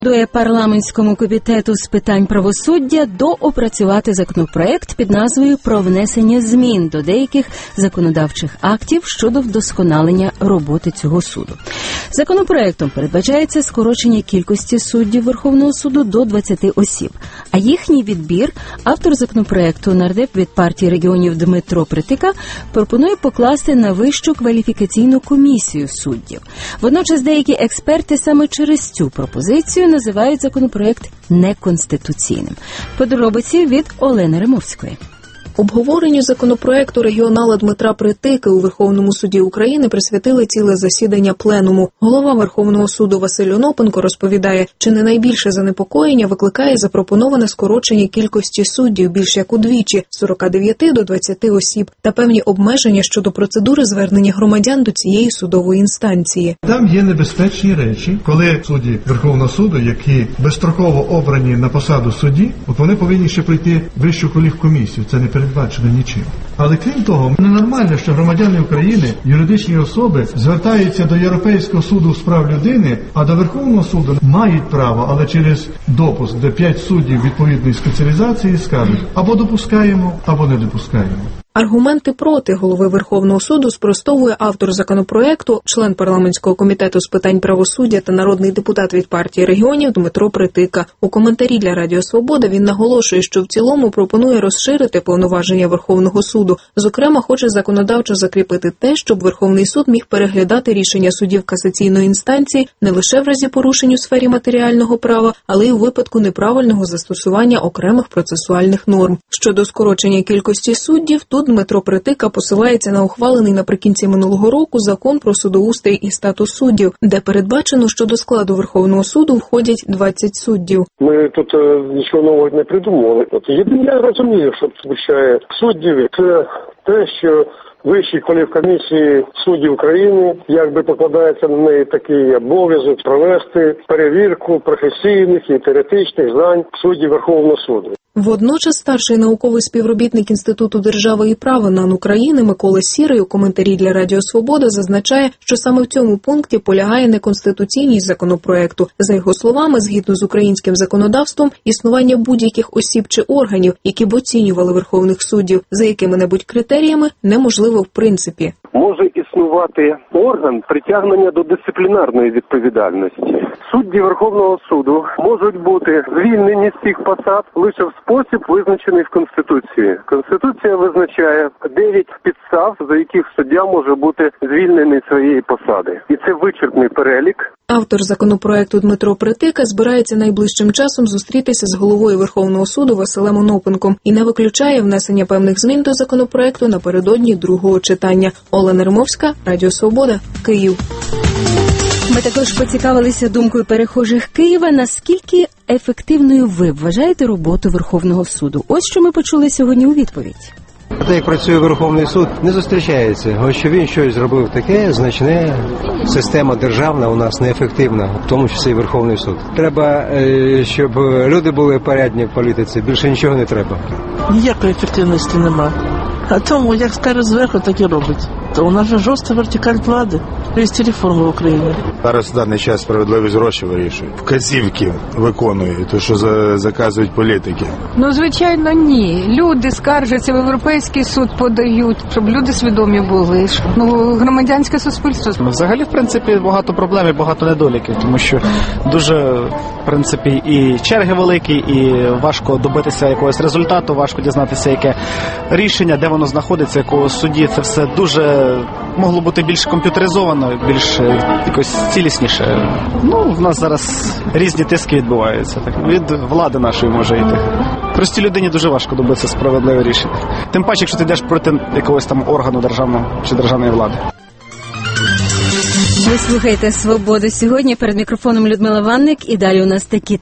Рекомендує парламентському комітету з питань правосуддя доопрацювати законопроект під назвою «Про внесення змін до деяких законодавчих актів щодо вдосконалення роботи цього суду». Законопроектом передбачається скорочення кількості суддів Верховного суду до 20 осіб, а їхній відбір автор законопроекту, нардеп від партії регіонів Дмитро Притика, пропонує покласти на Вищу кваліфікаційну комісію суддів. Водночас деякі експерти саме через цю пропозицію називають законопроект неконституційним. Подробиці від Олени Римовської. Обговоренню законопроекту регіонала Дмитра Притики у Верховному суді України присвятили ціле засідання пленуму. Голова Верховного суду Василь Онопенко розповідає, чи не найбільше занепокоєння викликає запропоноване скорочення кількості суддів більш як удвічі – з 49 до 20 осіб, та певні обмеження щодо процедури звернення громадян до цієї судової інстанції. Там є небезпечні речі, коли судді Верховного суду, які безстроково обрані на посаду судді, от вони повинні ще пройти Вищу кваліфкомісію. Це не передбачено нічим. Але крім того, ненормально, що громадяни України, юридичні особи, звертаються до Європейського суду з прав людини, а до Верховного суду мають право, але через допуск, де 5 суддів відповідної спеціалізації скажуть або допускаємо, або не допускаємо. Аргументи проти голови Верховного суду спростовує автор законопроекту, член парламентського комітету з питань правосуддя та народний депутат від партії регіонів Дмитро Притика. У коментарі для Радіо Свобода він наголошує, що в цілому пропонує розширити повноваження Верховного суду. Зокрема, хоче законодавчо закріпити те, щоб Верховний суд міг переглядати рішення судів касаційної інстанції не лише в разі порушень у сфері матеріального права, але й у випадку неправильного застосування окремих процесуальних норм. Щодо скорочення кількості суддів, тут Дмитро Притика посилається на ухвалений наприкінці минулого року закон про судоустрій і статус суддів, де передбачено, що до складу Верховного суду входять 20 суддів. Ми тут нічого нового не придумували. Єдине, я розумію, що звучає суддів, це те, що Вищій кваліфкомісії суддів України якби покладається на неї такий обов'язок провести перевірку професійних і теоретичних знань суддів Верховного суду. Водночас старший науковий співробітник Інституту держави і права НАН України Микола Сірий у коментарі для Радіо Свобода зазначає, що саме в цьому пункті полягає неконституційність законопроекту. За його словами, згідно з українським законодавством, існування будь-яких осіб чи органів, які б оцінювали верховних суддів за якими-небудь критеріями, неможливо в принципі. Може існувати орган притягнення до дисциплінарної відповідальності. Судді Верховного суду можуть бути звільнені з цих посад лише в спосіб, визначений в Конституції. Конституція визначає 9 підстав, за яких суддя може бути звільнений з своєї посади. І це вичерпний перелік. Автор законопроекту Дмитро Притика збирається найближчим часом зустрітися з головою Верховного суду Василем Онопенком і не виключає внесення певних змін до законопроекту напередодні другого читання. Олена Римовська, Радіо Свобода, Київ. Ми також поцікавилися думкою перехожих Києва, наскільки ефективною ви вважаєте роботу Верховного суду. Ось що ми почули сьогодні у відповідь. Те, як працює Верховний суд, не зустрічається. Ось що він щось зробив таке, значне, система державна у нас неефективна, в тому числі і Верховний суд. Треба, щоб люди були порядні в політиці, більше нічого не треба. Ніякої ефективності нема. А тому, як скаже зверху, так і робить. То у нас же жорстка вертикаль влади. Є реформи в Україні. Зараз в даний час справедливість гроші вирішують. Вказівки виконують, то що заказують політики. Ну, звичайно, ні. Люди скаржаться, в Європейський суд подають, щоб люди свідомі були. Громадянське суспільство. Взагалі, в принципі, багато проблем і багато недоліків, тому що дуже, в принципі, і черги великі, і важко добитися якогось результату, важко дізнатися, яке рішення, де воно знаходиться, якого судді. Це все дуже могло бути більш комп'ютеризовано, більш якось цілісніше. В нас зараз різні тиски відбуваються. Так, від влади нашої може йти. Простій людині дуже важко добитися справедливого рішення. Тим паче, якщо ти йдеш проти якогось там органу державного чи державної влади. Ви слухаєте «Свободу» сьогодні. Перед мікрофоном Людмила Ванник. І далі у нас такі